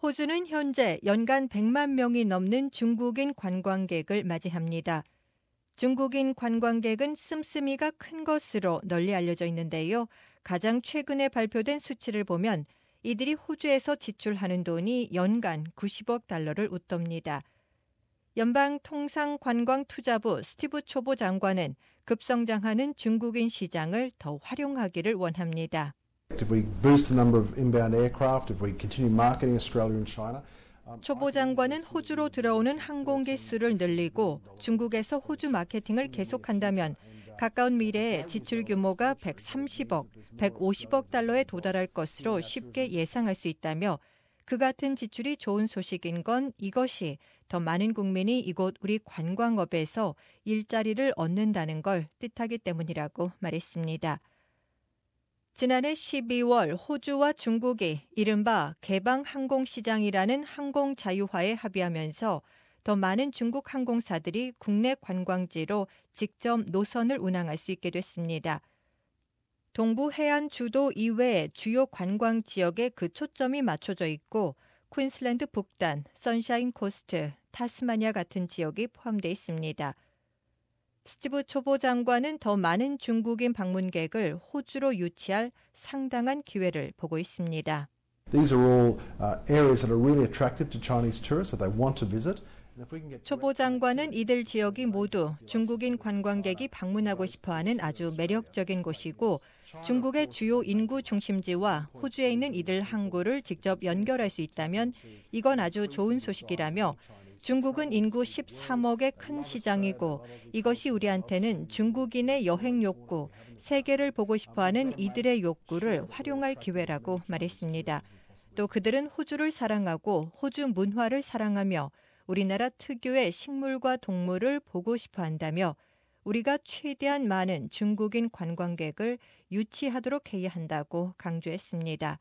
호주는 현재 연간 100만 명이 넘는 중국인 관광객을 맞이합니다. 중국인 관광객은 씀씀이가 큰 것으로 널리 알려져 있는데요. 가장 최근에 발표된 수치를 보면 이들이 호주에서 지출하는 돈이 연간 90억 달러를 웃돕니다. 연방통상관광투자부 스티브 초보 장관은 급성장하는 중국인 시장을 더 활용하기를 원합니다. If we boost the number of inbound aircraft, if we continue marketing Australia and China. 초보 장관은 호주로 들어오는 항공기 수를 늘리고 중국에서 호주 마케팅을 계속한다면 가까운 미래에 지출 규모가 130억, 150억 달러에 도달할 것으로 쉽게 예상할 수 있다며 그 같은 지출이 좋은 소식인 건 이것이 더 많은 국민이 이곳 우리 관광업에서 일자리를 얻는다는 걸 뜻하기 때문이라고 말했습니다. 지난해 12월 호주와 중국이 이른바 개방 항공시장이라는 항공 자유화에 합의하면서 더 많은 중국 항공사들이 국내 관광지로 직접 노선을 운항할 수 있게 됐습니다. 동부 해안 주도 이외의 주요 관광 지역에 그 초점이 맞춰져 있고 퀸슬랜드 북단, 선샤인 코스트, 타스마니아 같은 지역이 포함되어 있습니다. 스티브 초보 장관은 더 많은 중국인 방문객을 호주로 유치할 상당한 기회를 보고 있습니다. These are all areas that are really attractive to Chinese tourists that they want to visit. 초보 장관은 이들 지역이 모두 중국인 관광객이 방문하고 싶어하는 아주 매력적인 곳이고 중국의 주요 인구 중심지와 호주에 있는 이들 항구를 직접 연결할 수 있다면 이건 아주 좋은 소식이라며 중국은 인구 13억의 큰 시장이고 이것이 우리한테는 중국인의 여행 욕구, 세계를 보고 싶어하는 이들의 욕구를 활용할 기회라고 말했습니다. 또 그들은 호주를 사랑하고 호주 문화를 사랑하며 우리나라 특유의 식물과 동물을 보고 싶어 한다며 우리가 최대한 많은 중국인 관광객을 유치하도록 해야 한다고 강조했습니다.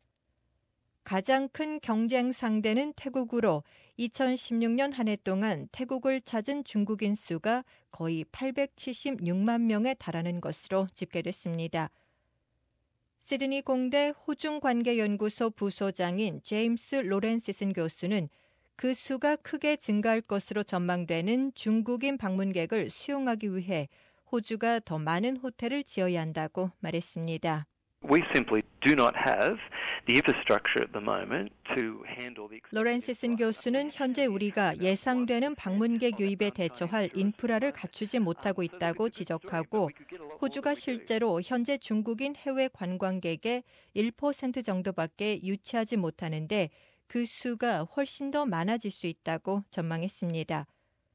가장 큰 경쟁 상대는 태국으로 2016년 한 해 동안 태국을 찾은 중국인 수가 거의 876만 명에 달하는 것으로 집계됐습니다. 시드니 공대 호중관계연구소 부소장인 제임스 로렌시슨 교수는 그 수가 크게 증가할 것으로 전망되는 중국인 방문객을 수용하기 위해 호주가 더 많은 호텔을 지어야 한다고 말했습니다. We simply do not have the infrastructure at the moment to handle the. 로렌시슨 교수는 현재 우리가 예상되는 방문객 유입에 대처할 인프라를 갖추지 못하고 있다고 지적하고 호주가 실제로 현재 중국인 해외 관광객의 1% 정도밖에 유치하지 못하는데 그 수가 훨씬 더 많아질 수 있다고 전망했습니다.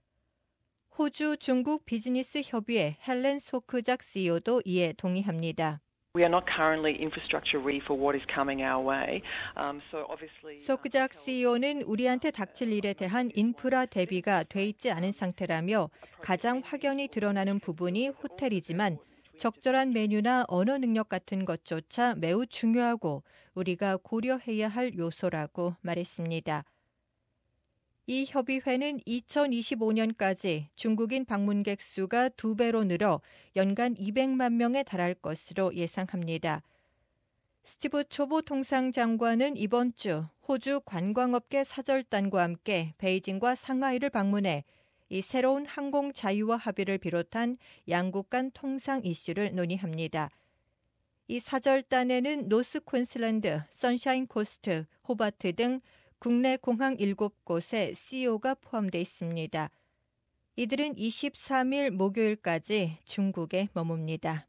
호주 중국 비즈니스 협의회 헬렌 소크작 CEO도 이에 동의합니다. We are not currently infrastructure ready for what is coming our way. So obviously. 소크작 CEO는 우리한테 닥칠 일에 대한 인프라 대비가 돼 있지 않은 상태라며 가장 확연히 드러나는 부분이 호텔이지만 적절한 메뉴나 언어 능력 같은 것조차 매우 중요하고 우리가 고려해야 할 요소라고 말했습니다. 이 협의회는 2025년까지 중국인 방문객 수가 2배로 늘어 연간 200만 명에 달할 것으로 예상합니다. 스티브 초보 통상장관은 이번 주 호주 관광업계 사절단과 함께 베이징과 상하이를 방문해 이 새로운 항공 자유화 합의를 비롯한 양국 간 통상 이슈를 논의합니다. 이 사절단에는 노스 퀸슬랜드, 선샤인 코스트, 호바트 등 국내 공항 7곳의 CEO가 포함되어 있습니다. 이들은 23일 목요일까지 중국에 머뭅니다.